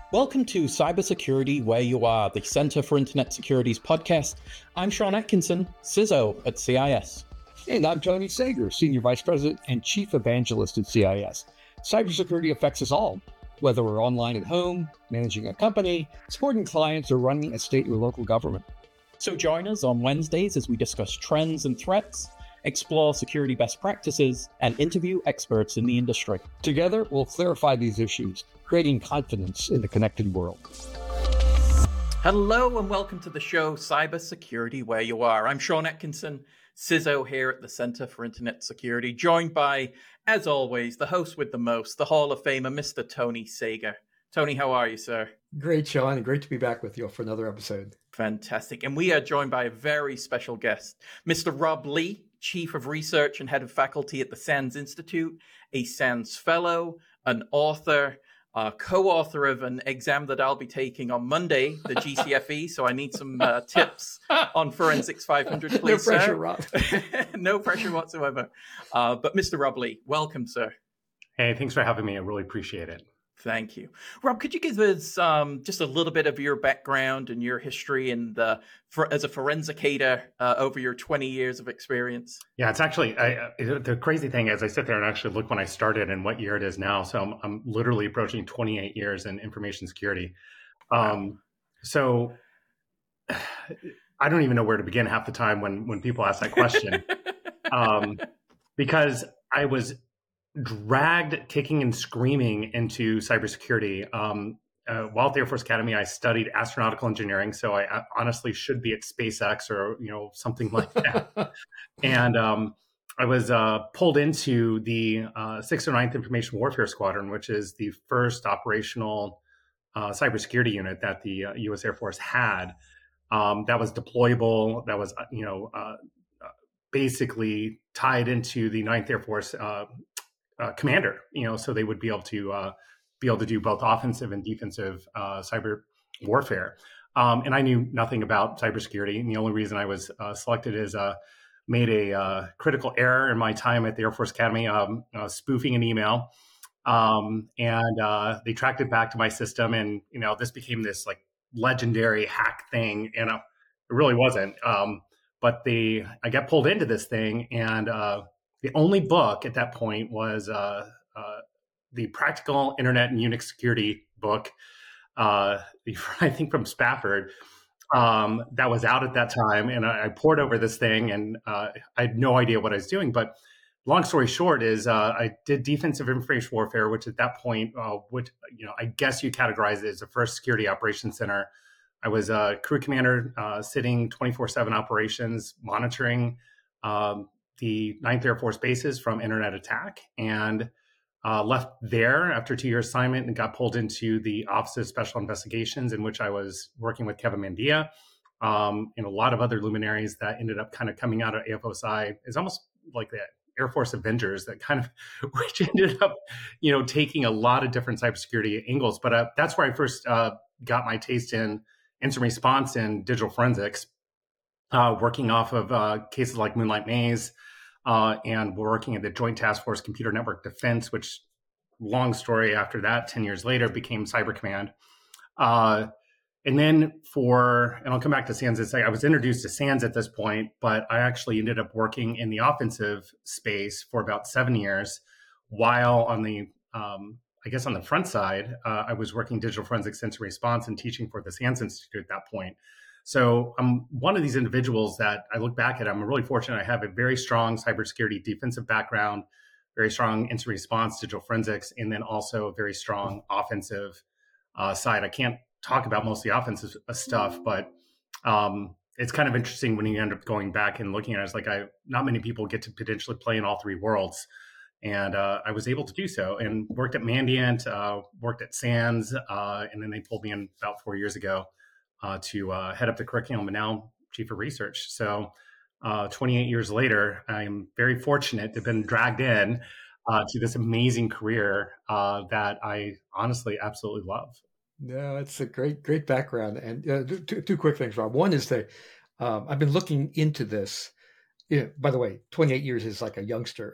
Welcome to Cybersecurity Where You Are, the Center for Internet Security's podcast. I'm Sean Atkinson, CISO at CIS. And I'm Tony Sager, Senior Vice President and Chief Evangelist at CIS. Cybersecurity affects us all, whether we're online at home, managing a company, supporting clients, or running a state or local government. So join us on Wednesdays as we discuss trends and threats, explore security best practices, and interview experts in the industry. Together, we'll clarify these issues, creating confidence in the connected world. Hello and welcome to the show, Cybersecurity Where You Are. I'm Sean Atkinson, CISO here at the Center for Internet Security, joined by, as always, the host with the most, the Hall of Famer, Mr. Tony Sager. Tony, how are you, sir? Great, Sean. Great to be back with you for another episode. Fantastic. And we are joined by a very special guest, Mr. Rob Lee, Chief of Research and Head of Faculty at the SANS Institute, a SANS Fellow, an author, co-author of an exam that I'll be taking on Monday, the GCFE. So I need some tips on Forensics 500, please, No pressure, Rob. No pressure whatsoever. But Mr. Rob Lee, welcome, sir. Hey, thanks for having me. I really appreciate it. Thank you. Rob, could you give us just a little bit of your background and your history as a forensicator over your 20 years of experience? Yeah, it's actually, the crazy thing is I sit there and actually look when I started and what year it is now. So I'm literally approaching 28 years in information security. So I don't even know where to begin half the time when people ask that question. Because I was dragged kicking and screaming into cybersecurity. While at the Air Force Academy, I studied astronautical engineering, so I honestly should be at SpaceX or something like that. And I was pulled into the 609th Information Warfare Squadron, which is the first operational cybersecurity unit that the U.S. Air Force had. That was deployable. That was basically tied into the 9th Air Force commander, so they would be able to do both offensive and defensive cyber warfare. And I knew nothing about cybersecurity. And the only reason I was selected is made a critical error in my time at the Air Force Academy, spoofing an email. And they tracked it back to my system. And, this became this like legendary hack thing. And it really wasn't. But I got pulled into this thing, and the only book at that point was the Practical Internet and Unix Security book, I think from Spafford, that was out at that time. And I poured over this thing, and I had no idea what I was doing. But long story short is I did defensive information warfare, which at that point, I guess you categorize it as the first security operations center. I was a crew commander sitting 24/7 operations, monitoring the 9th Air Force bases from internet attack, and left there after a 2-year assignment and got pulled into the Office of Special Investigations, in which I was working with Kevin Mandia and a lot of other luminaries that ended up kind of coming out of AFOSI. It's almost like the Air Force Avengers that kind of, which ended up, taking a lot of different cybersecurity angles. But that's where I first got my taste in incident response and digital forensics, working off of cases like Moonlight Maze, and we're working at the Joint Task Force Computer Network Defense, which, long story after that, 10 years later, became Cyber Command. And then and I'll come back to SANS. I was introduced to SANS at this point, but I actually ended up working in the offensive space for about 7 years, while on the on the front side, I was working digital forensics incident response and teaching for the SANS Institute at that point. So I'm one of these individuals that I look back at. I'm really fortunate. I have a very strong cybersecurity defensive background, very strong incident response, digital forensics, and then also a very strong offensive side. I can't talk about most of the offensive stuff, but it's kind of interesting when you end up going back and looking at it. It's like not many people get to potentially play in all three worlds. And I was able to do so, and worked at Mandiant, worked at SANS, and then they pulled me in about 4 years ago to head up the curriculum, and now Chief of Research. So 28 years later, I'm very fortunate to have been dragged in to this amazing career that I honestly absolutely love. No, it's a great background. And two quick things, Rob. One is that I've been looking into this. Yeah, by the way, 28 years is like a youngster.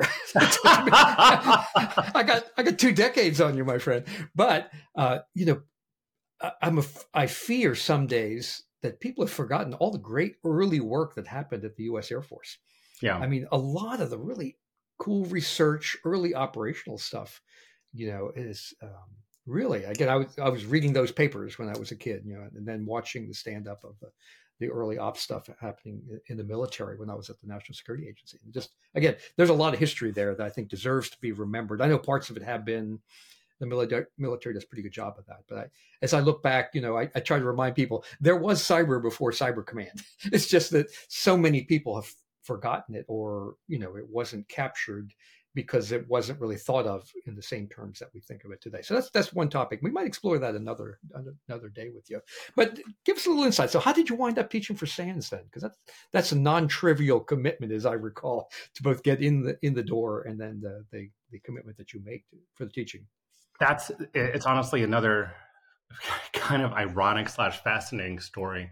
I got 2 decades on you, my friend. But I fear some days that people have forgotten all the great early work that happened at the U.S. Air Force. Yeah. I mean, a lot of the really cool research, early operational stuff, is really, again, I was reading those papers when I was a kid, and then watching the stand up of the early ops stuff happening in the military when I was at the National Security Agency. And just, again, there's a lot of history there that I think deserves to be remembered. I know parts of it have been. The military does a pretty good job of that. But as I look back, I try to remind people there was cyber before Cyber Command. It's just that so many people have forgotten it, or, it wasn't captured because it wasn't really thought of in the same terms that we think of it today. So that's one topic. We might explore that another day with you. But give us a little insight. So how did you wind up teaching for SANS then? Because that's a non-trivial commitment, as I recall, to both get in the door and then the commitment that you make for the teaching. It's honestly another kind of ironic / fascinating story.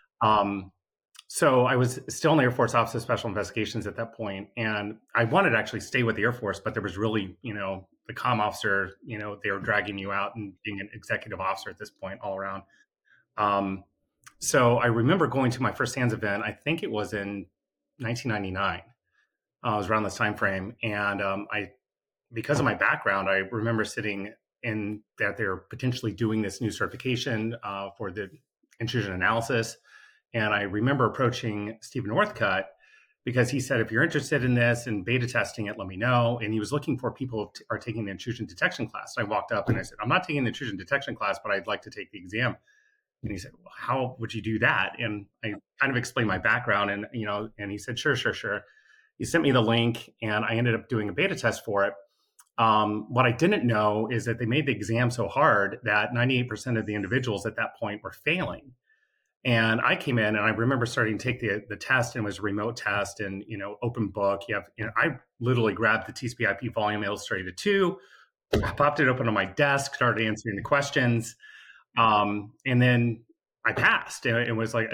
So I was still in the Air Force Office of Special Investigations at that point, and I wanted to actually stay with the Air Force, but there was really, the comm officer, they were dragging you out and being an executive officer at this point all around. So I remember going to my first SANS event. I think it was in 1999. It was around this time frame, and because of my background, I remember sitting in that they're potentially doing this new certification for the intrusion analysis. And I remember approaching Stephen Northcutt because he said, if you're interested in this and beta testing it, let me know. And he was looking for people who are taking the intrusion detection class. So I walked up and I said, I'm not taking the intrusion detection class, but I'd like to take the exam. And he said, well, how would you do that? And I kind of explained my background and, and he said, sure. He sent me the link and I ended up doing a beta test for it. What I didn't know is that they made the exam so hard that 98% of the individuals at that point were failing. And I came in and I remember starting to take the test, and it was a remote test and, open book. I literally grabbed the TCP/IP volume illustrated 2, popped it open on my desk, started answering the questions. And then I passed. It was like,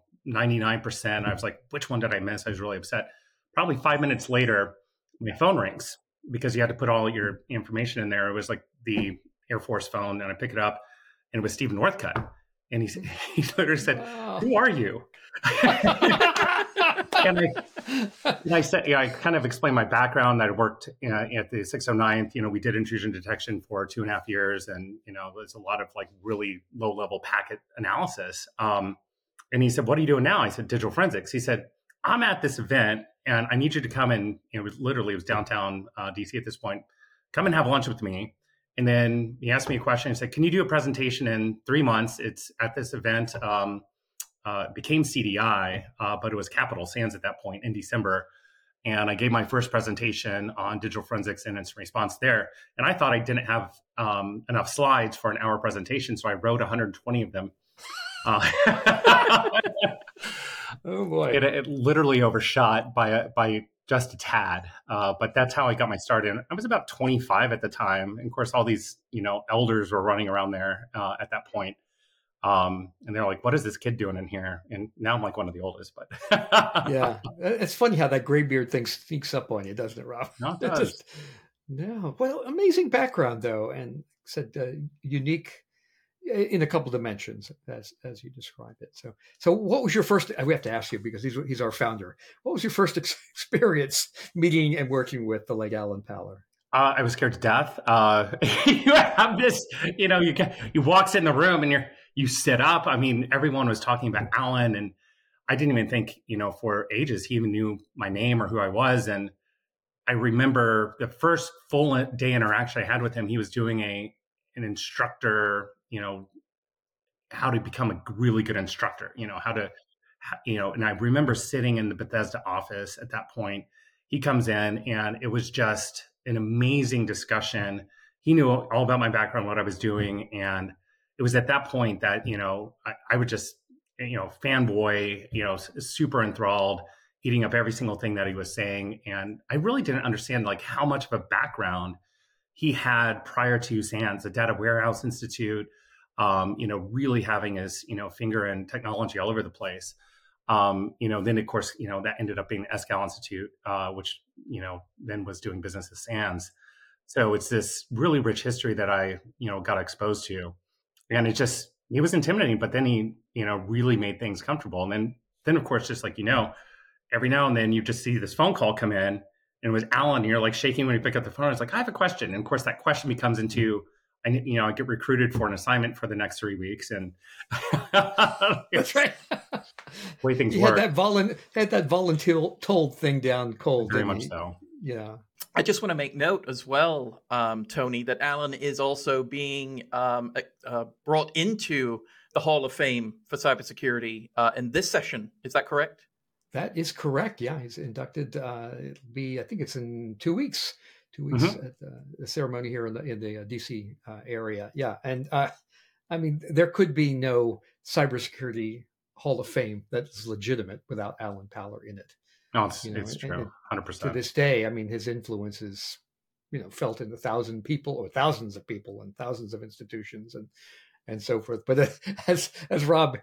99%. I was like, which one did I miss? I was really upset. Probably 5 minutes later, my phone rings because you had to put all your information in there. It was like the Air Force phone, and I pick it up and it was Stephen Northcutt. And he literally said, wow. Who are you? and I said, I kind of explained my background. I worked at the 609th. We did intrusion detection for 2.5 years. And, there's a lot of like really low level packet analysis. And he said, what are you doing now? I said, digital forensics. He said, I'm at this event and I need you to come and it was downtown DC at this point. Come and have lunch with me. And then he asked me a question. He said, can you do a presentation in 3 months? It's at this event. It became CDI, but it was Capital SANS at that point in December. And I gave my first presentation on digital forensics and incident response there. And I thought I didn't have enough slides for an hour presentation. So I wrote 120 of them. Oh boy! It literally overshot by just a tad, but that's how I got my start in. I was about 25 at the time, and of course, all these elders were running around there at that point, and they're like, "What is this kid doing in here?" And now I'm like one of the oldest, but yeah, it's funny how that gray beard thing sneaks up on you, doesn't it, Rob? No, it does. No, well, amazing background though, and said unique in a couple dimensions as you described it. So what was your first, we have to ask you because he's our founder. What was your first experience meeting and working with the late Alan Paller? I was scared to death. You have this, you walks in the room and you sit up. I mean, everyone was talking about Alan and I didn't even think, for ages, he even knew my name or who I was. And I remember the first full day interaction I had with him, he was doing an instructor, how to become a really good instructor, how to, and I remember sitting in the Bethesda office at that point. He comes in and it was just an amazing discussion. He knew all about my background, what I was doing. And it was at that point that, I would just, fanboy, super enthralled, eating up every single thing that he was saying. And I really didn't understand like how much of a background he had prior to SANS, the Data Warehouse Institute, really having his, finger in technology all over the place. Then of course, that ended up being the Escal Institute, which, then was doing business as SANS. So it's this really rich history that I, got exposed to. and he was intimidating, but then he, really made things comfortable. And then of course, just like, every now and then you just see this phone call come in, and it was Alan, and you're like shaking when you pick up the phone. It's like, I have a question. And of course that question becomes into, I get recruited for an assignment for the next 3 weeks. And that's right. way things work. Had that voluntold thing down cold. Very much so. Yeah. I just want to make note as well, Tony, that Alan is also being brought into the Hall of Fame for cybersecurity in this session. Is that correct? That is correct. Yeah, he's inducted. It'll be, I think it's in 2 weeks. 2 weeks at the ceremony here in the DC area. Yeah, and I mean, there could be no cybersecurity Hall of Fame that's legitimate without Alan Paller in it. No, it's true, 100%. To this day, I mean, his influence is, felt in thousands of people and thousands of institutions and so forth. But as Rob,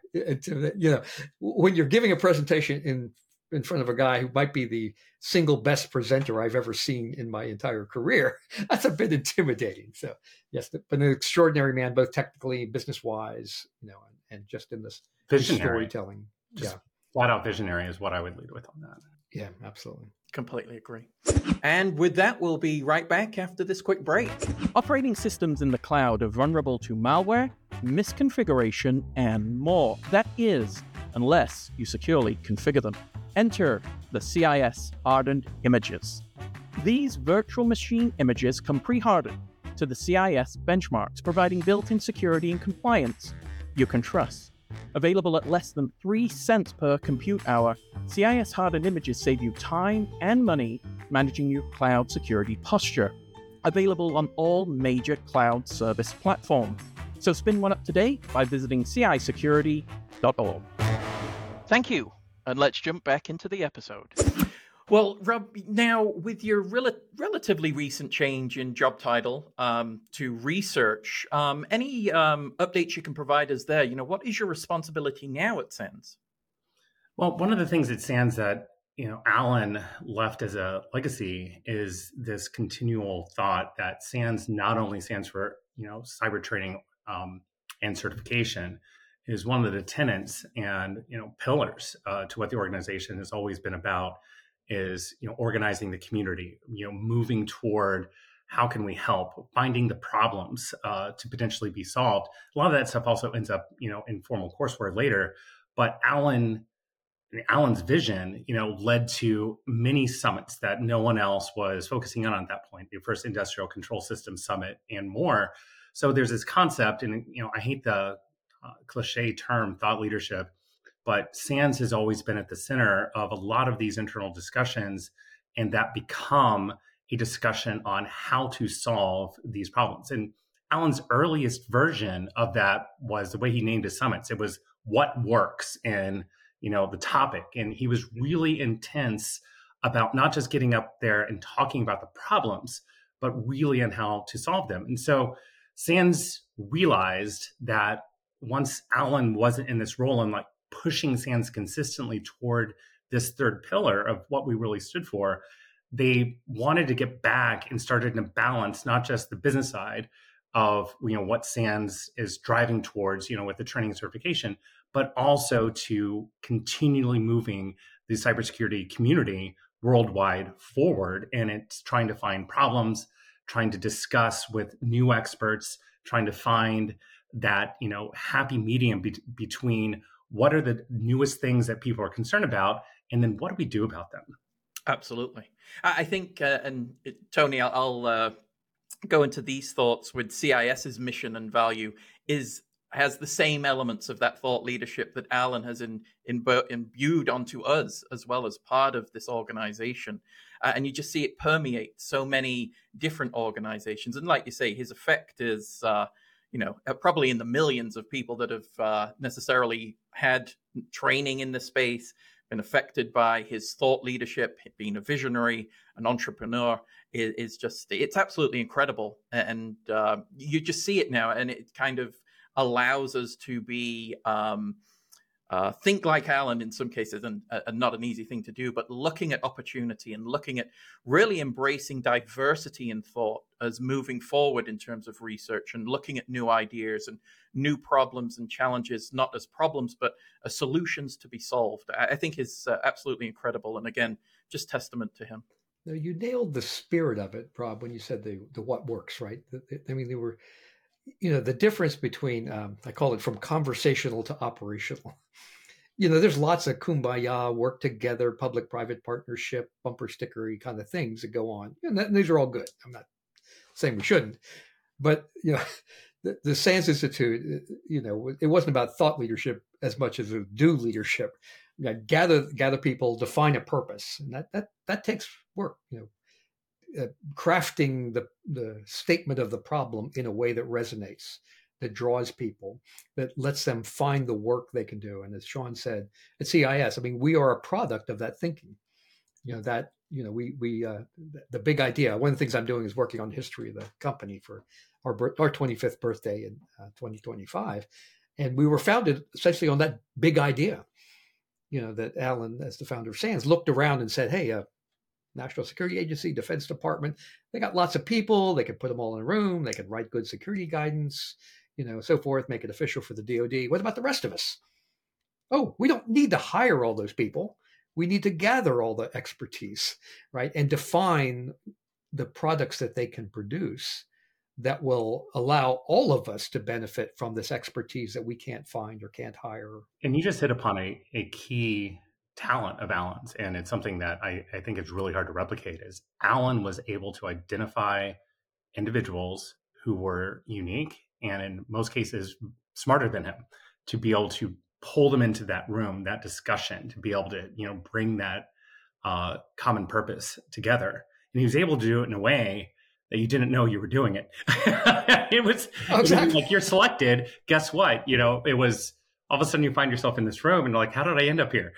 when you're giving a presentation in front of a guy who might be the single best presenter I've ever seen in my entire career, that's a bit intimidating. So yes, but an extraordinary man, both technically, business wise, and just in this storytelling. Just flat out visionary is what I would lead with on that. Yeah, absolutely. Completely agree. And with that, we'll be right back after this quick break. Operating systems in the cloud are vulnerable to malware, misconfiguration, and more. That is, unless you securely configure them. Enter the CIS hardened images. These virtual machine images come pre-hardened to the CIS benchmarks, providing built-in security and compliance you can trust. Available at less than 3 cents per compute hour, CIS hardened images save you time and money managing your cloud security posture. Available on all major cloud service platforms. So spin one up today by visiting cisecurity.org. Thank you, and let's jump back into the episode. Well, Rob, now with your relatively recent change in job title to research, any updates you can provide us there? What is your responsibility now at SANS? Well, one of the things at SANS that Alan left as a legacy is this continual thought that SANS not only stands for cyber training and certification, is one of the tenets and pillars to what the organization has always been about. Is organizing the community, moving toward how can we help, finding the problems to potentially be solved. A lot of that stuff also ends up in formal courseware later. But Alan's vision led to many summits that no one else was focusing on at that point. The first Industrial Control Systems Summit and more. So there's this concept, and I hate the cliche term thought leadership, but SANS has always been at the center of a lot of these internal discussions, and that become a discussion on how to solve these problems. And Alan's earliest version of that was the way he named his summits. It was what works in the topic. And he was really intense about not just getting up there and talking about the problems, but really on how to solve them. And so SANS realized that once Alan wasn't in this role and pushing SANS consistently toward this third pillar of what we really stood for, they wanted to get back and started to balance not just the business side of what SANS is driving towards, with the training and certification, but also to continually moving the cybersecurity community worldwide forward. And it's trying to find problems, trying to discuss with new experts, trying to find that happy medium between what are the newest things that people are concerned about, and then what do we do about them? Absolutely. I think, Tony, I'll go into these thoughts with CIS's mission and value has the same elements of that thought leadership that Alan has imbued onto us as well as part of this organization. And you just see it permeate so many different organizations. And like you say, his effect is probably in the millions of people that have necessarily had training in the space, been affected by his thought leadership, being a visionary, an entrepreneur, it's absolutely incredible. And you just see it now, and it kind of allows us to be think like Alan in some cases, and not an easy thing to do, but looking at opportunity and looking at really embracing diversity in thought as moving forward in terms of research and looking at new ideas and new problems and challenges, not as problems, but as solutions to be solved, I think is absolutely incredible. And again, just testament to him. Now, you nailed the spirit of it, Rob, when you said the what works, right? I mean, they were, the difference between, I call it from conversational to operational. There's lots of kumbaya, work together, public-private partnership, bumper stickery kind of things that go on. And these are all good. I'm not saying we shouldn't. But, the SANS Institute, it wasn't about thought leadership as much as do leadership. Gather people, define a purpose. And that takes work, crafting the statement of the problem in a way that resonates, that draws people, that lets them find the work they can do. And as Sean said, at CIS, I mean, we are a product of that thinking. The big idea. One of the things I'm doing is working on the history of the company for our 25th birthday in 2025. And we were founded essentially on that big idea, that Alan, as the founder of SANS, looked around and said, hey, National Security Agency, Defense Department, they got lots of people. They could put them all in a room. They could write good security guidance, so forth, make it official for the DoD. What about the rest of us? Oh, we don't need to hire all those people. We need to gather all the expertise, right? And define the products that they can produce that will allow all of us to benefit from this expertise that we can't find or can't hire. And you just hit upon a key talent of Alan's, and it's something that I think is really hard to replicate, is Alan was able to identify individuals who were unique and in most cases smarter than him, to be able to pull them into that room, that discussion, to be able to bring that common purpose together. And he was able to do it in a way that you didn't know you were doing it. It was like, you're selected. Guess what? It was all of a sudden you find yourself in this room and you're like, how did I end up here?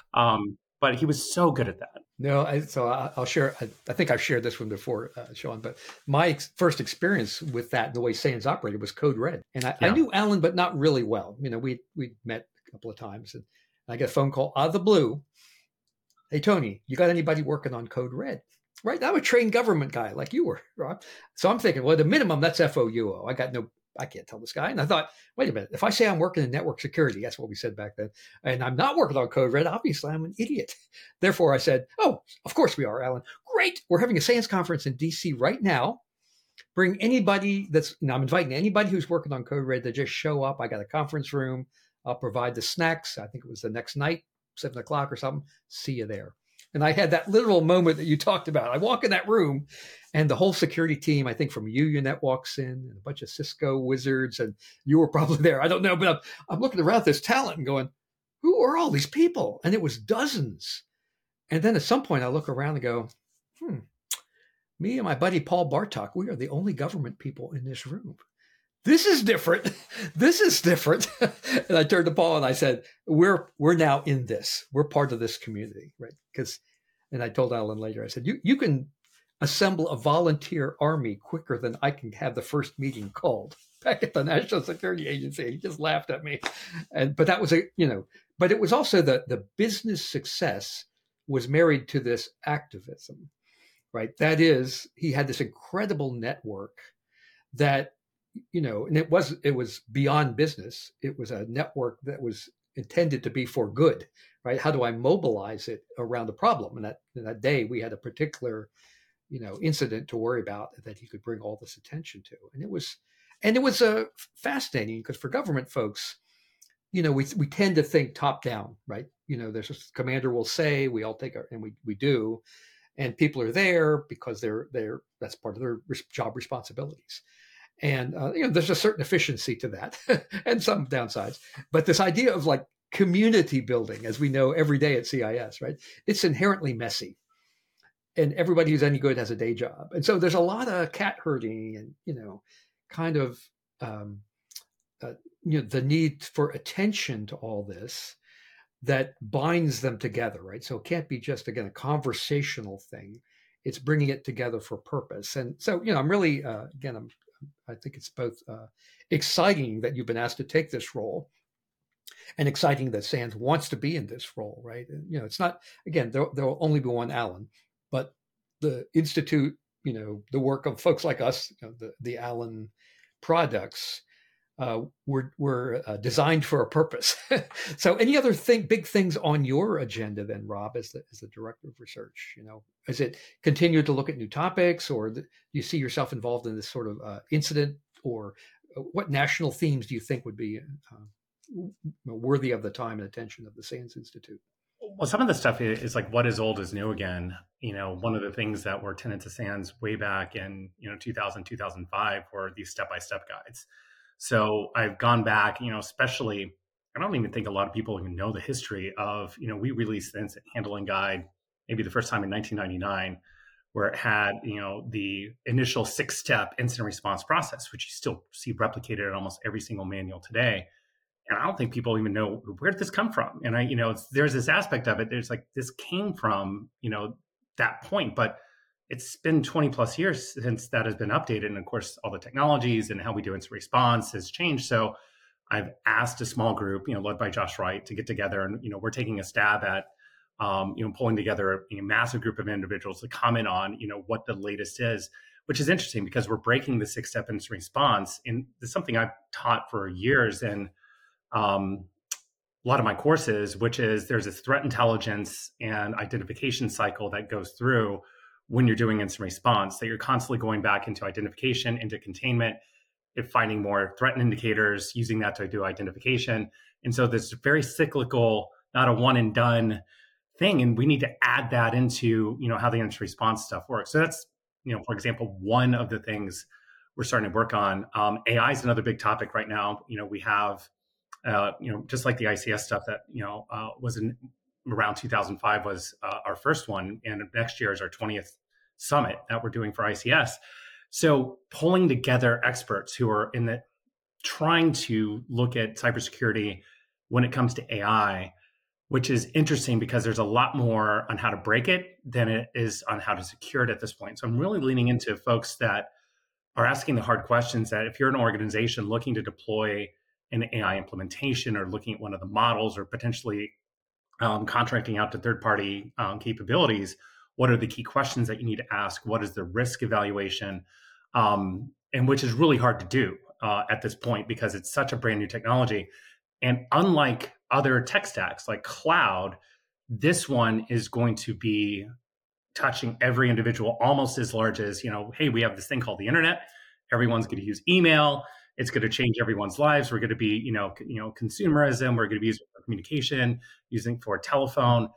But he was so good at that. No, I'll share. I think I've shared this one before, Sean. But my first experience with that, the way SANS operated, was Code Red, and I knew Alan, but not really well. We met a couple of times, and I get a phone call out of the blue. Hey, Tony, you got anybody working on Code Red? Right? I'm a trained government guy like you were, Rob. So I'm thinking, well, at the minimum, that's FOUO. I can't tell this guy. And I thought, wait a minute, if I say I'm working in network security, that's what we said back then, and I'm not working on Code Red, obviously I'm an idiot. Therefore, I said, oh, of course we are, Alan. Great. We're having a SANS conference in DC right now. Bring anybody I'm inviting anybody who's working on Code Red to just show up. I got a conference room. I'll provide the snacks. I think it was the next night, 7:00 or something. See you there. And I had that literal moment that you talked about. I walk in that room and the whole security team, I think from UUNet walks in, and a bunch of Cisco wizards, and you were probably there. I don't know, but I'm looking around at this talent and going, who are all these people? And it was dozens. And then at some point I look around and go, me and my buddy Paul Bartok, we are the only government people in this room. This is different. This is different. And I turned to Paul and I said, we're now in this. We're part of this community, right? And I told Alan later, I said, you can assemble a volunteer army quicker than I can have the first meeting called back at the National Security Agency. He just laughed at me. But that was but it was also the business success was married to this activism, right? That is, he had this incredible network that, and it was beyond business. It was a network that was intended to be for good, right? How do I mobilize it around the problem? And that day we had a particular, incident to worry about that he could bring all this attention to. And it was fascinating because for government folks, we tend to think top down, right? There's a commander will say, we all take and we do, and people are there because that's part of their job responsibilities. And, there's a certain efficiency to that and some downsides. But this idea of like community building, as we know every day at CIS, right? It's inherently messy. And everybody who's any good has a day job. And so there's a lot of cat herding and, kind of, the need for attention to all this that binds them together, right? So it can't be just, again, a conversational thing. It's bringing it together for purpose. And so, I'm really, I think it's both exciting that you've been asked to take this role. and exciting that SANS wants to be in this role, right? And, it's not, again, there'll only be one Allen, but the Institute, the work of folks like us, the Allen products, were designed for a purpose. So, any other big things on your agenda then, Rob, as the director of research? Is it continue to look at new topics, or do you see yourself involved in this sort of incident, or what national themes do you think would be worthy of the time and attention of the SANS Institute? Well, some of the stuff is like what is old is new again. One of the things that were tenets of SANS way back in 2000, 2005 were these step-by-step guides. So I've gone back, especially, I don't even think a lot of people even know the history of, we released the incident handling guide, maybe the first time in 1999, where it had, the initial 6-step incident response process, which you still see replicated in almost every single manual today. And I don't think people even know, where did this come from? And there's this aspect of it. There's like, this came from, that point, but it's been 20 plus years since that has been updated. And of course, all the technologies and how we do incident response has changed. So I've asked a small group, led by Josh Wright, to get together, and, we're taking a stab at, pulling together a massive group of individuals to comment on, what the latest is, which is interesting because we're breaking the 6-step incident response. And it's something I've taught for years in a lot of my courses, which is there's a threat intelligence and identification cycle that goes through when you're doing incident response, that you're constantly going back into identification, into containment, if finding more threat indicators, using that to do identification. And so this very cyclical, not a one and done thing. And we need to add that into, how the incident response stuff works. So that's, for example, one of the things we're starting to work on. AI is another big topic right now. We have, just like the ICS stuff that, was in around 2005 was our first one. And next year is our 20th summit that we're doing for ICS. So pulling together experts who are trying to look at cybersecurity when it comes to AI, which is interesting because there's a lot more on how to break it than it is on how to secure it at this point. So I'm really leaning into folks that are asking the hard questions, that if you're an organization looking to deploy an AI implementation, or looking at one of the models, or potentially contracting out to third-party capabilities, what are the key questions that you need to ask? What is the risk evaluation? And which is really hard to do at this point because it's such a brand new technology. And unlike other tech stacks like cloud, this one is going to be touching every individual almost as large as, hey, we have this thing called the internet. Everyone's going to use email. It's going to change everyone's lives. We're going to be, consumerism. We're going to be using for communication, using for telephone.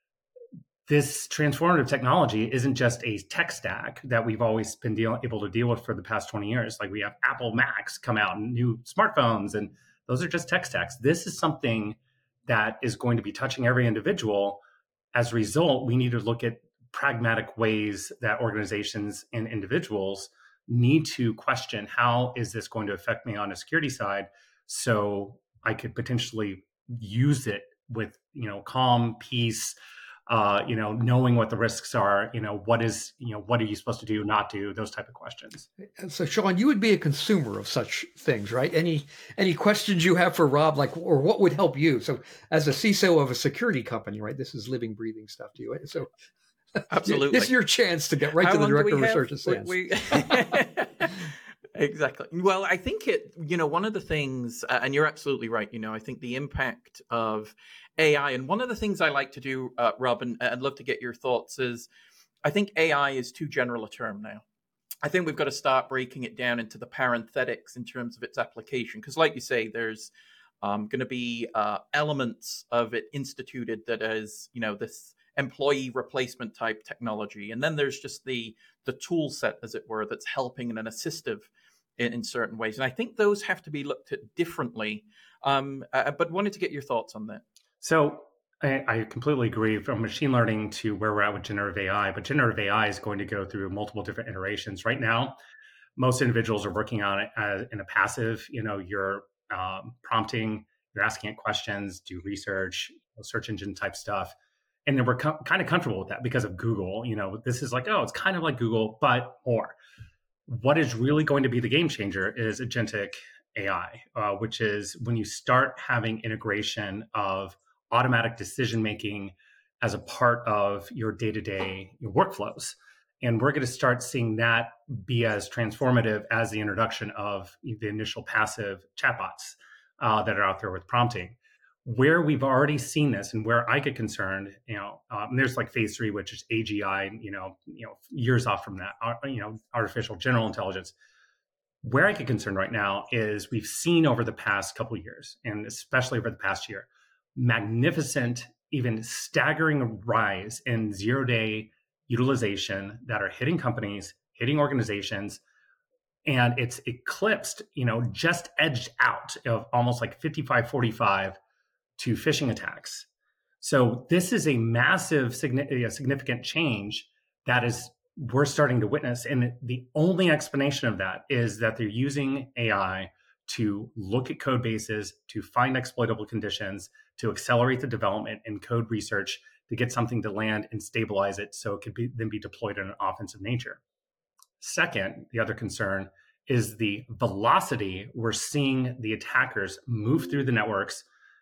This transformative technology isn't just a tech stack that we've always been able to deal with for the past 20 years. Like we have Apple Macs come out and new smartphones, and those are just tech stacks. This is something that is going to be touching every individual. As a result, we need to look at pragmatic ways that organizations and individuals need to question, how is this going to affect me on a security side, so I could potentially use it with, calm, peace, knowing what the risks are, what are you supposed to do, not do, those type of questions. And so, Sean, you would be a consumer of such things, right? Any questions you have for Rob, or what would help you? So as a CISO of a security company, right, this is living, breathing stuff to you. So absolutely, this is your chance to get right to the director of research at SANS. Exactly. Well, I think one of the things, and you're absolutely right, I think the impact of AI, and one of the things I like to do, Rob, and I'd love to get your thoughts, is I think AI is too general a term now. I think we've got to start breaking it down into the parenthetics in terms of its application. Because like you say, there's going to be elements of it instituted that is, this employee replacement type technology. And then there's just the tool set, as it were, that's helping and an assistive in certain ways. And I think those have to be looked at differently. But wanted to get your thoughts on that. So I completely agree, from machine learning to where we're at with generative AI. But generative AI is going to go through multiple different iterations. Right now, most individuals are working on it in a passive, you're prompting, you're asking it questions, do research, search engine type stuff. And then we're kind of comfortable with that because of Google. This is like, oh, it's kind of like Google, but more. What is really going to be the game changer is agentic AI, which is when you start having integration of automatic decision making as a part of your day-to-day workflows. And we're going to start seeing that be as transformative as the introduction of the initial passive chatbots that are out there with prompting. Where we've already seen this, and where I get concerned, and there's like phase 3, which is AGI, years off from that, artificial general intelligence. Where I get concerned right now is we've seen over the past couple of years, and especially over the past year, magnificent, even staggering rise in zero-day utilization that are hitting companies, hitting organizations, and it's eclipsed, just edged out of almost like 55-45 to phishing attacks. So this is a massive, significant change that we're starting to witness. And the only explanation of that is that they're using AI to look at code bases, to find exploitable conditions, to accelerate the development and code research, to get something to land and stabilize it so it could then be deployed in an offensive nature. Second, the other concern is the velocity we're seeing the attackers move through the networks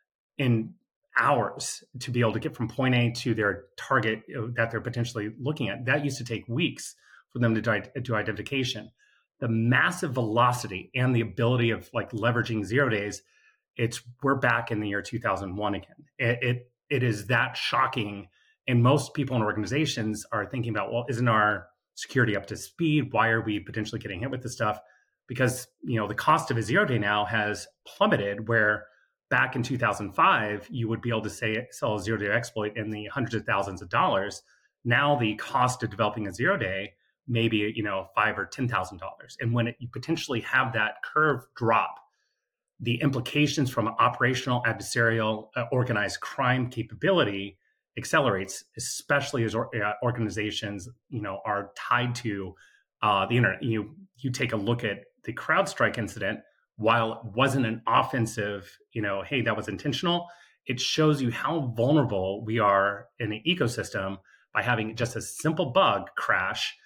in hours to be able to get from point A to their target that they're potentially looking at. That used to take weeks for them to do identification. The massive velocity and the ability of like leveraging 0 days, we're back in the year 2001 again. It is that shocking. And most people in organizations are thinking about, well, isn't our security up to speed? Why are we potentially getting hit with this stuff? Because, the cost of a 0 day now has plummeted, where back in 2005, you would be able to sell a 0 day exploit in the hundreds of thousands of dollars. Now the cost of developing a 0 day may be, $5,000 or $10,000. And when you potentially have that curve drop, the implications from operational, adversarial, organized crime capability accelerates, especially as organizations, are tied to the internet. You take a look at the CrowdStrike incident. While it wasn't an offensive, hey, that was intentional, it shows you how vulnerable we are in the ecosystem by having just a simple bug crash.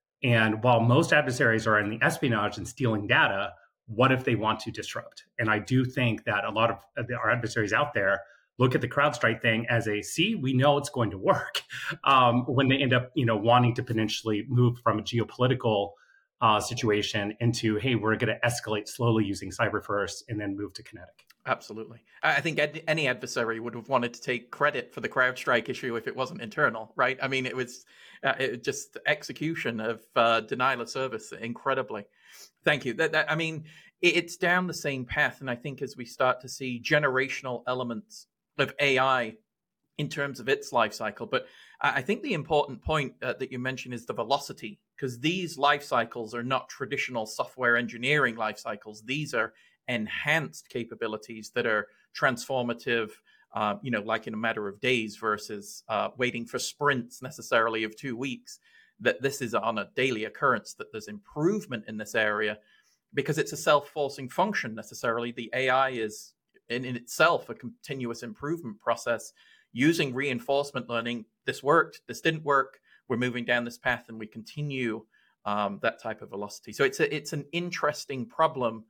And while most adversaries are in the espionage and stealing data, what if they want to disrupt? And I do think that a lot of our adversaries out there look at the CrowdStrike thing as we know it's going to work, when they end up, wanting to potentially move from a geopolitical situation into, hey, we're going to escalate slowly using cyber first and then move to kinetic. Absolutely. I think any adversary would have wanted to take credit for the CrowdStrike issue if it wasn't internal, right? I mean, it was just execution of denial of service incredibly. Thank you. I mean, it's down the same path. And I think as we start to see generational elements of AI in terms of its life cycle. But I think the important point that you mentioned is the velocity, because these life cycles are not traditional software engineering life cycles. These are enhanced capabilities that are transformative, like in a matter of days versus waiting for sprints necessarily of 2 weeks. That this is on a daily occurrence, that there's improvement in this area because it's a self-forcing function necessarily. The AI is in itself a continuous improvement process using reinforcement learning. This worked, this didn't work, we're moving down this path, and we continue that type of velocity. So it's an interesting problem,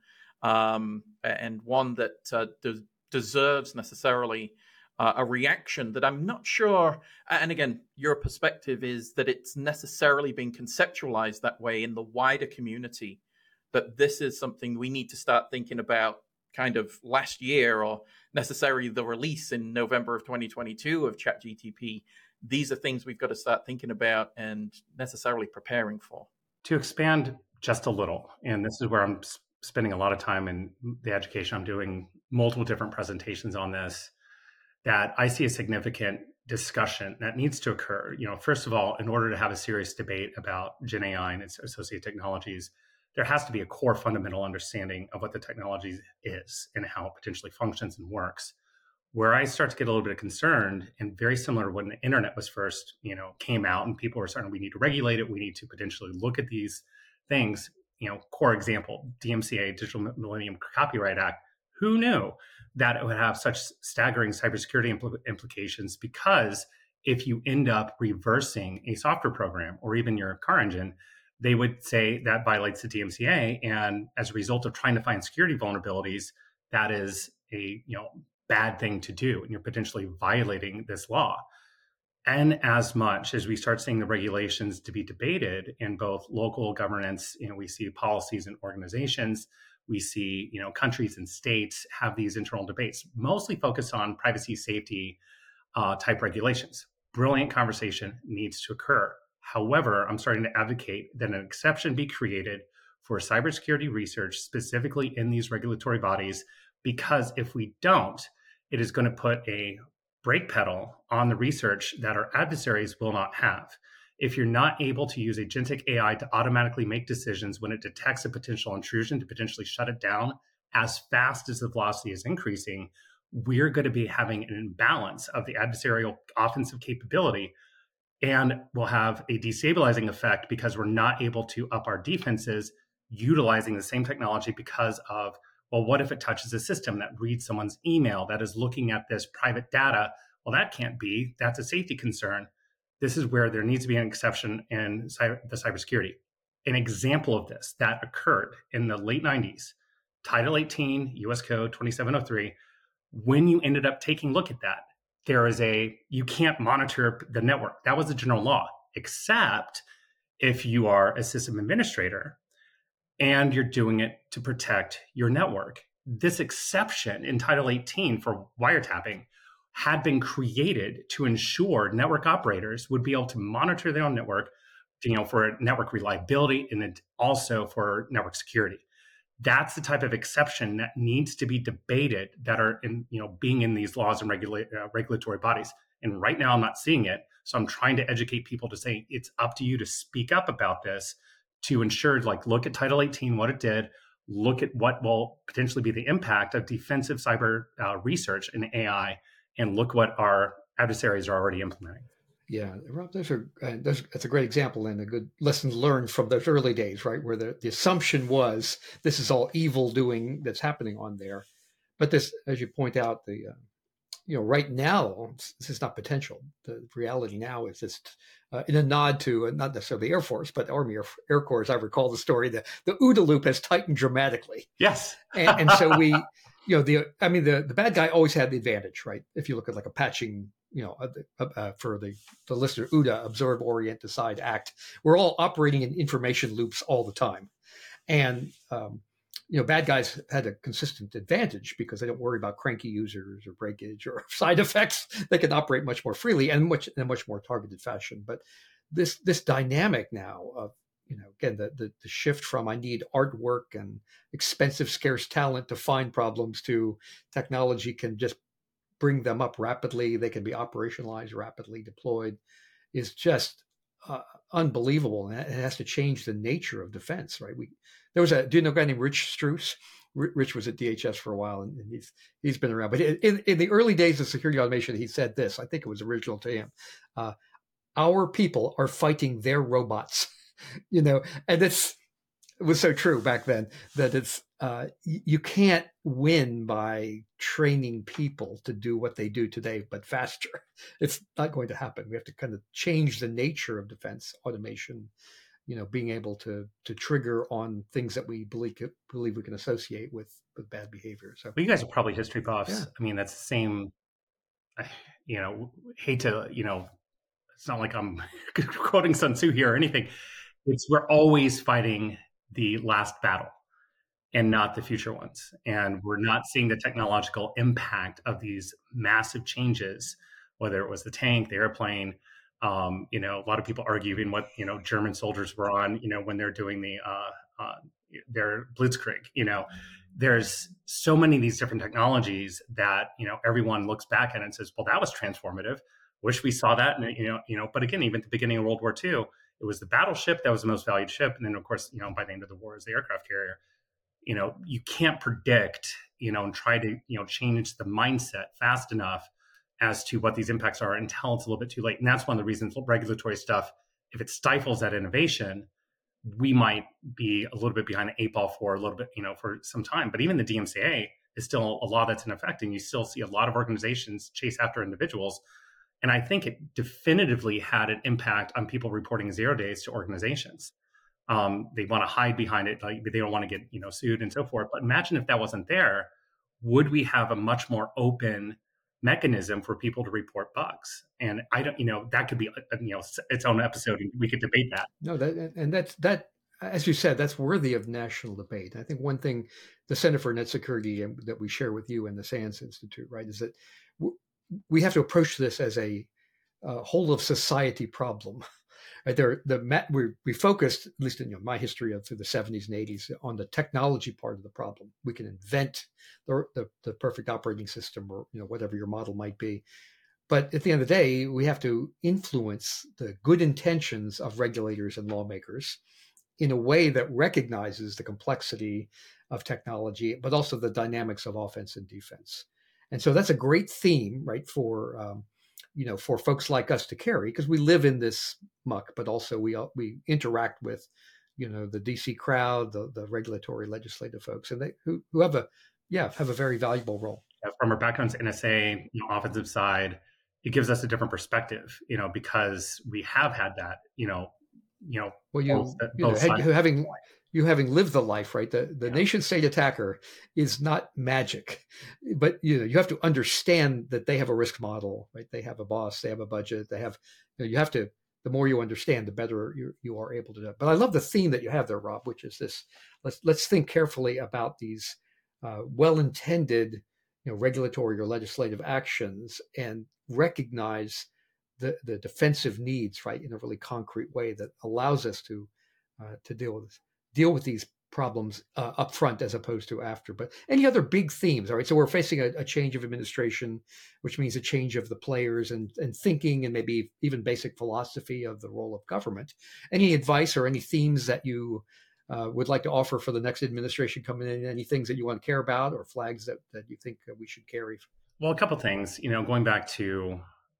and one that deserves necessarily a reaction that I'm not sure. And again, your perspective is that it's necessarily being conceptualized that way in the wider community, that this is something we need to start thinking about kind of last year, or necessarily the release in November of 2022 of ChatGTP. These are things we've got to start thinking about and necessarily preparing for. To expand just a little, and this is where I'm spending a lot of time in the education, I'm doing multiple different presentations on this, that I see a significant discussion that needs to occur. First of all, in order to have a serious debate about Gen AI and its associated technologies, there has to be a core fundamental understanding of what the technology is and how it potentially functions and works. Where I start to get a little bit concerned, and very similar to when the internet was first, came out and people were saying, we need to regulate it, we need to potentially look at these things. Core example, DMCA, Digital Millennium Copyright Act. Who knew that it would have such staggering cybersecurity implications? Because if you end up reversing a software program or even your car engine, they would say that violates the DMCA. And as a result of trying to find security vulnerabilities, that is a bad thing to do. And you're potentially violating this law. And as much as we start seeing the regulations to be debated in both local governance, we see policies and organizations, we see, countries and states have these internal debates, mostly focused on privacy, safety type regulations. Brilliant conversation needs to occur. However, I'm starting to advocate that an exception be created for cybersecurity research, specifically in these regulatory bodies, because if we don't, it is going to put a brake pedal on the research that our adversaries will not have. If you're not able to use agentic AI to automatically make decisions when it detects a potential intrusion to potentially shut it down as fast as the velocity is increasing, we're going to be having an imbalance of the adversarial offensive capability, and we'll have a destabilizing effect because we're not able to up our defenses utilizing the same technology because of, well, what if it touches a system that reads someone's email that is looking at this private data? Well, that can't be. That's a safety concern. This is where there needs to be an exception in the cybersecurity. An example of this that occurred in the late 90s, Title 18, US Code 2703, when you ended up taking a look at that, there is you can't monitor the network. That was the general law, except if you are a system administrator and you're doing it to protect your network. This exception in Title 18 for wiretapping had been created to ensure network operators would be able to monitor their own network, for network reliability and also for network security. That's the type of exception that needs to be debated that are being in these laws and regulatory bodies. And right now I'm not seeing it. So I'm trying to educate people to say it's up to you to speak up about this, to ensure, look at Title 18, what it did, look at what will potentially be the impact of defensive cyber research and AI, and look what our adversaries are already implementing. Yeah, Rob, that's a great example and a good lesson learned from those early days, right? Where the assumption was this is all evil doing that's happening on there. But this, as you point out, right now, this is not potential. The reality now is just in a nod to not necessarily the Air Force, but the Army Air Corps, as I recall the story, the OODA loop has tightened dramatically. Yes. and so we, the bad guy always had the advantage, right? If you look at like a patching, for the listener, OODA, Observe, Orient, Decide, Act, we're all operating in information loops all the time. And, bad guys had a consistent advantage because they don't worry about cranky users or breakage or side effects. They can operate much more freely and in a much more targeted fashion. But this dynamic now of, again, the shift from I need artwork and expensive, scarce talent to find problems to technology can just bring them up rapidly. They can be operationalized, rapidly deployed, is just unbelievable. And it has to change the nature of defense, right? Do you know a guy named Rich Struess? Rich was at DHS for a while, and he's been around. But in the early days of security automation, he said this. I think it was original to him. Our people are fighting their robots, and it was so true back then that it's you can't win by training people to do what they do today, but faster. It's not going to happen. We have to kind of change the nature of defense automation, being able to trigger on things that we believe we can associate with bad behavior. So, well, you guys are probably history buffs. Yeah. I mean, that's the same, hate to, it's not like I'm quoting Sun Tzu here or anything. We're always fighting the last battle and not the future ones. And we're not seeing the technological impact of these massive changes, whether it was the tank, the airplane. A lot of people argue even what, German soldiers were on, when they're doing their Blitzkrieg. There's so many of these different technologies that, everyone looks back at it and says, well, that was transformative. Wish we saw that. And, but again, even at the beginning of World War II, it was the battleship that was the most valued ship. And then, of course, by the end of the war, is the aircraft carrier. You can't predict, and try to, change the mindset fast enough as to what these impacts are until it's a little bit too late. And that's one of the reasons regulatory stuff, if it stifles that innovation, we might be a little bit behind the 8 ball for a little bit, for some time. But even the DMCA is still a law that's in effect, and you still see a lot of organizations chase after individuals. And I think it definitively had an impact on people reporting 0 days to organizations. They want to hide behind it, like they don't want to get sued and so forth. But imagine if that wasn't there, would we have a much more open mechanism for people to report bugs? And I don't, that could be its own episode, and we could debate that. No, that as you said, that's worthy of national debate. I think one thing the Center for Net Security that we share with you and the SANS Institute, right, is that we have to approach this as a whole of society problem. Right there, we focused, at least in my history of through the 70s and 80s, on the technology part of the problem. We can invent the perfect operating system, or whatever your model might be. But at the end of the day, we have to influence the good intentions of regulators and lawmakers in a way that recognizes the complexity of technology, but also the dynamics of offense and defense. And so that's a great theme, right, for for folks like us to carry, because we live in this muck, but also we interact with, the DC crowd, the regulatory legislative folks, and who have a very valuable role. From our backgrounds, NSA, offensive side, it gives us a different perspective, because we have had that, having lived the life, right? The nation state attacker is not magic, but you have to understand that they have a risk model, right? They have a boss, they have a budget, they have, you have to, the more you understand, the better you are able to do it. But I love the theme that you have there, Rob, which is this: let's think carefully about these well-intended, regulatory or legislative actions, and recognize the defensive needs, right, in a really concrete way that allows us to deal with these problems up front as opposed to after. But any other big themes? All right, so we're facing a change of administration, which means a change of the players and thinking, and maybe even basic philosophy of the role of government. Any advice or any themes that you would like to offer for the next administration coming in? Any things that you want to care about, or flags that you think we should carry? Well, a couple of things, going back to,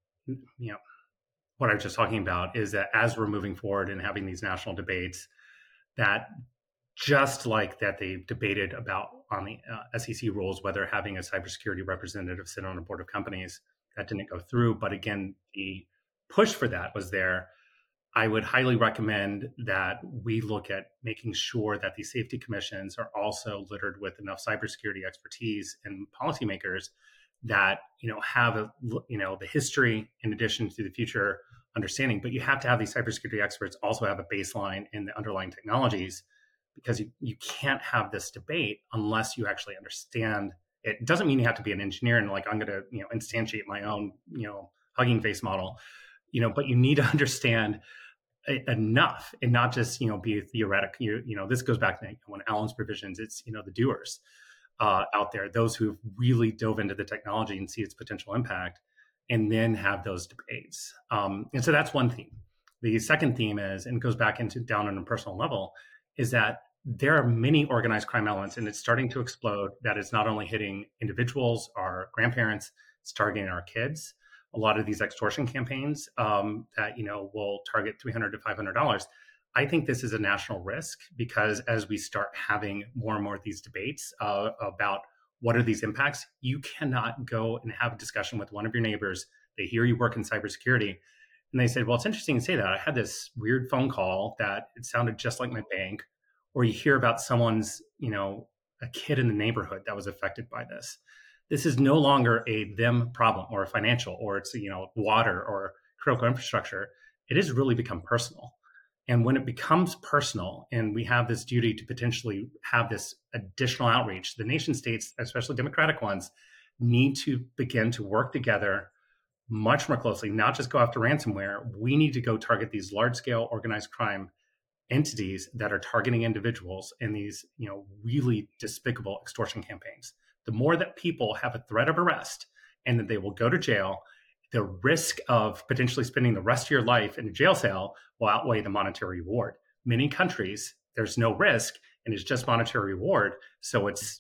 what I was just talking about, is that as we're moving forward and having these national debates, that just like that they debated about on the SEC rules, whether having a cybersecurity representative sit on a board of companies, that didn't go through. But again, the push for that was there. I would highly recommend that we look at making sure that these safety commissions are also littered with enough cybersecurity expertise and policymakers that have the history in addition to the future understanding. But you have to have these cybersecurity experts also have a baseline in the underlying technologies, because you can't have this debate unless you actually understand it. It doesn't mean you have to be an engineer and I'm going to instantiate my own Hugging Face model, but you need to understand enough and not just be theoretic. This goes back to when Allen's provisions. It's the doers out there, those who've really dove into the technology and see its potential impact, and then have those debates. And so that's one theme. The second theme is, and goes back into down on a personal level, is that there are many organized crime elements, and it's starting to explode. That is not only hitting individuals, our grandparents, it's targeting our kids. A lot of these extortion campaigns that will target $300 to $500. I think this is a national risk, because as we start having more and more of these debates about what are these impacts, you cannot go and have a discussion with one of your neighbors. They hear you work in cybersecurity, and they say, well, it's interesting to say that. I had this weird phone call that it sounded just like my bank. Or you hear about someone's, a kid in the neighborhood that was affected by this. This is no longer a them problem or a financial, or it's, water or critical infrastructure. It has really become personal. And when it becomes personal and we have this duty to potentially have this additional outreach, the nation states, especially democratic ones, need to begin to work together much more closely, not just go after ransomware. We need to go target these large scale organized crime entities that are targeting individuals in these, really despicable extortion campaigns. The more that people have a threat of arrest and that they will go to jail, the risk of potentially spending the rest of your life in a jail cell will outweigh the monetary reward. Many countries, there's no risk and it's just monetary reward. So it's,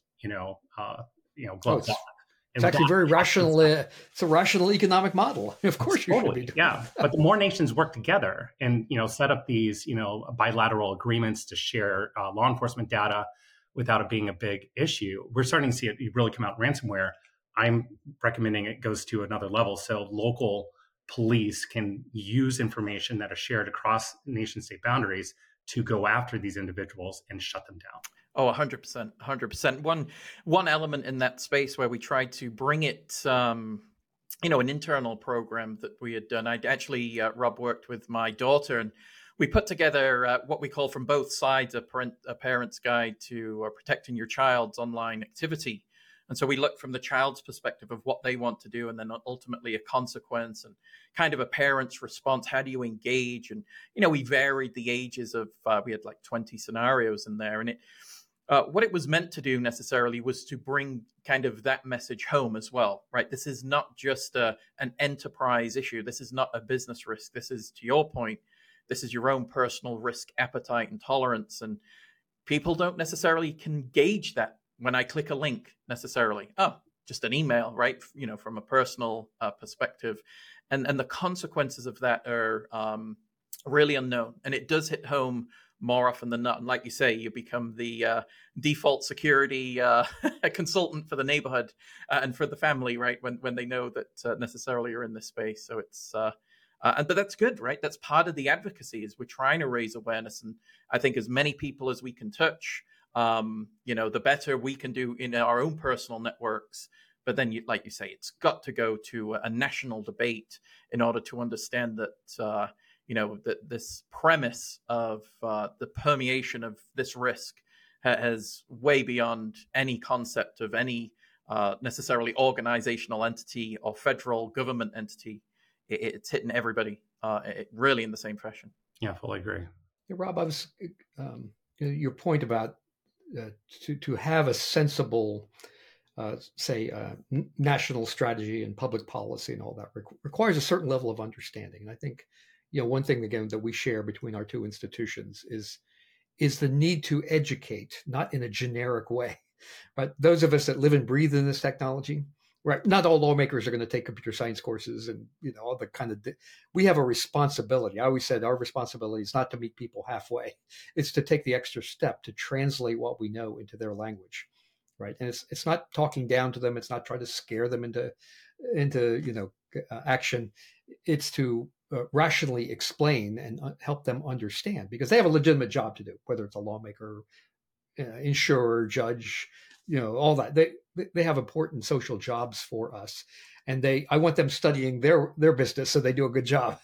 gloves off. It's actually very rational. It's a rational economic model. Of course, you should be doing that. But the more nations work together and set up these bilateral agreements to share law enforcement data without it being a big issue, we're starting to see it really come out in ransomware. I'm recommending it goes to another level, so local police can use information that are shared across nation state boundaries to go after these individuals and shut them down. Oh, 100%, 100%. One element in that space where we tried to bring it, an internal program that we had done. Rob worked with my daughter, and we put together what we call from both sides a parent's guide to protecting your child's online activity. And so we look from the child's perspective of what they want to do, and then ultimately a consequence and kind of a parent's response. How do you engage? And, we varied the ages of, we had like 20 scenarios in there. And what it was meant to do necessarily was to bring kind of that message home as well, right? This is not just an enterprise issue. This is not a business risk. This is, to your point, this is your own personal risk appetite and tolerance. And people don't necessarily can gauge that when I click a link necessarily. Oh, just an email, right? From a personal perspective. And the consequences of that are really unknown. And it does hit home more often than not. And like you say, you become the default security consultant for the neighborhood and for the family, right? When they know that necessarily you're in this space. So it's, but that's good, right? That's part of the advocacy is we're trying to raise awareness. And I think as many people as we can touch, the better we can do in our own personal networks. But then, like you say, it's got to go to a national debate in order to understand that, that this premise of the permeation of this risk has way beyond any concept of any necessarily organizational entity or federal government entity. It's hitting everybody really in the same fashion. Yeah, fully agree. Yeah, Rob, I was your point about to have a sensible, national strategy and public policy and all that requires a certain level of understanding. And I think, one thing again that we share between our two institutions is the need to educate, not in a generic way, but those of us that live and breathe in this technology. Right. Not all lawmakers are going to take computer science courses and, all the kind of, we have a responsibility. I always said our responsibility is not to meet people halfway. It's to take the extra step to translate what we know into their language. Right. And it's not talking down to them. It's not trying to scare them into action. It's to rationally explain and help them understand, because they have a legitimate job to do, whether it's a lawmaker, insurer, judge, all that. They have important social jobs for us, and I want them studying their business so they do a good job.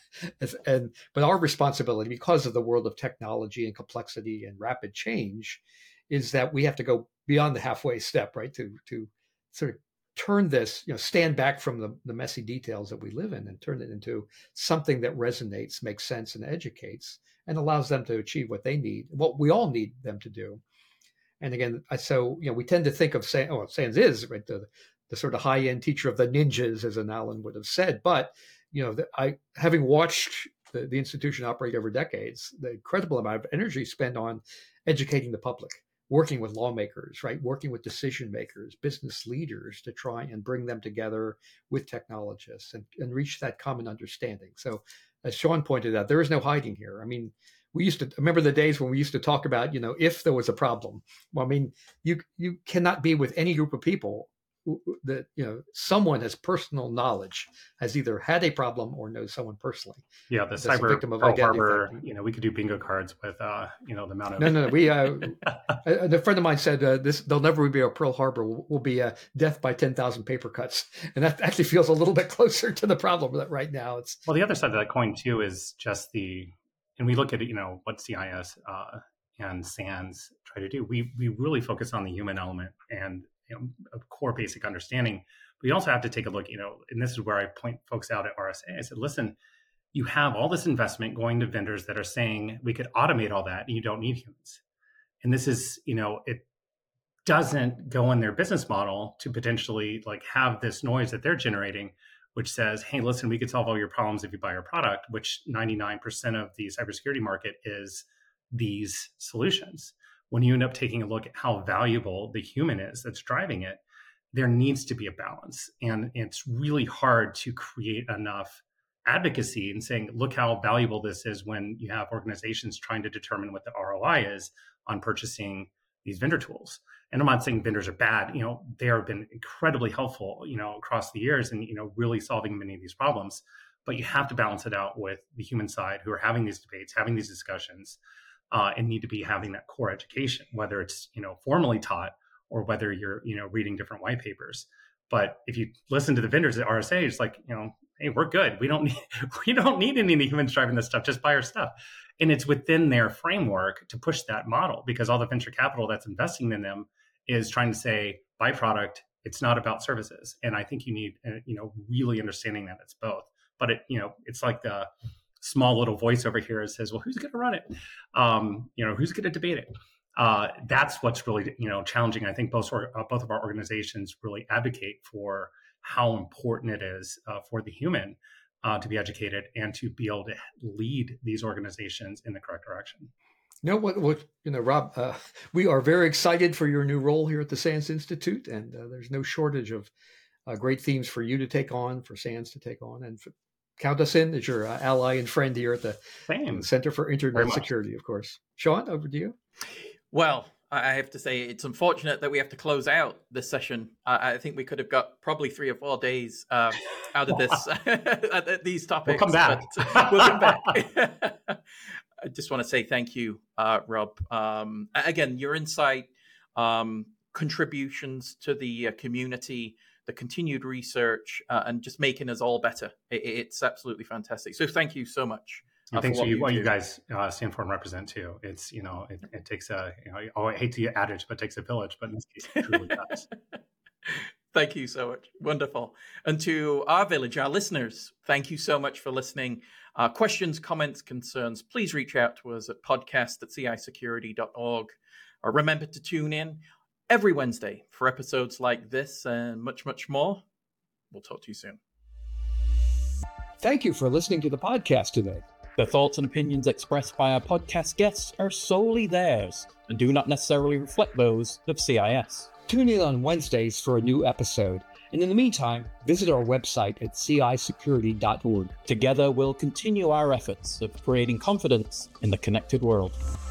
But our responsibility, because of the world of technology and complexity and rapid change, is that we have to go beyond the halfway step, right? To sort of turn this, stand back from the messy details that we live in and turn it into something that resonates, makes sense, and educates, and allows them to achieve what they need, what we all need them to do. And again, we tend to think of SANS is right the sort of high end teacher of the ninjas, as an Allen would have said. But having watched the institution operate over decades, the incredible amount of energy spent on educating the public, working with lawmakers, right, working with decision makers, business leaders to try and bring them together with technologists and reach that common understanding. So, as Sean pointed out, there is no hiding here. I mean, we used to remember the days when we used to talk about, if there was a problem. Well, I mean, you cannot be with any group of people that, someone has personal knowledge, has either had a problem or knows someone personally. Yeah, the cyber Pearl Harbor, we could do bingo cards with, the amount of... No. We, a friend of mine said there'll never be a Pearl Harbor, will be a death by 10,000 paper cuts. And that actually feels a little bit closer to the problem that right now it's... Well, the other side of that coin too is just and we look at, what CIS and SANS try to do. We really focus on the human element and a core basic understanding. We also have to take a look, and this is where I point folks out at RSA. I said, listen, you have all this investment going to vendors that are saying we could automate all that and you don't need humans. And this is, it doesn't go in their business model to potentially have this noise that they're generating, which says, hey, listen, we could solve all your problems if you buy our product, which 99% of the cybersecurity market is these solutions. When you end up taking a look at how valuable the human is that's driving it, there needs to be a balance. And it's really hard to create enough advocacy and saying, look how valuable this is when you have organizations trying to determine what the ROI is on purchasing these vendor tools. And I'm not saying vendors are bad, they have been incredibly helpful, across the years and, really solving many of these problems. But you have to balance it out with the human side who are having these debates, having these discussions. and need to be having that core education, whether it's formally taught or whether you're reading different white papers. But if you listen to the vendors at RSA, it's like, hey, we're good. We don't need any of the humans driving this stuff. Just buy our stuff. And it's within their framework to push that model, because all the venture capital that's investing in them is trying to say, buy product. It's not about services. And I think you need, really understanding that it's both. But it's like the small little voice over here that says, well, who's going to run it? Who's going to debate it? That's what's really, challenging. I think both of our organizations really advocate for how important it is for the human to be educated and to be able to lead these organizations in the correct direction. Rob, we are very excited for your new role here at the SANS Institute, and there's no shortage of great themes for you to take on, for SANS to take on, and count us in as your ally and friend here at the Center for Internet Security, of course. Sean, over to you. Well, I have to say it's unfortunate that we have to close out this session. I think we could have got probably 3 or 4 days out of this these topics. We'll come back. We'll come back. I just want to say thank you, Rob. Again, your insight, contributions to the community, the continued research, and just making us all better. It's absolutely fantastic. So thank you so much. And thanks for what you guys stand for and represent too. It's, it takes I hate to use adage, but it takes a village, but in this case, it truly does. Thank you so much. Wonderful. And to our village, our listeners, thank you so much for listening. Questions, comments, concerns, please reach out to us at podcast@cisecurity.org. Remember to tune in every Wednesday for episodes like this and much, much more. We'll talk to you soon. Thank you for listening to the podcast today. The thoughts and opinions expressed by our podcast guests are solely theirs and do not necessarily reflect those of CIS. Tune in on Wednesdays for a new episode. And in the meantime, visit our website at cisecurity.org. Together, we'll continue our efforts of creating confidence in the connected world.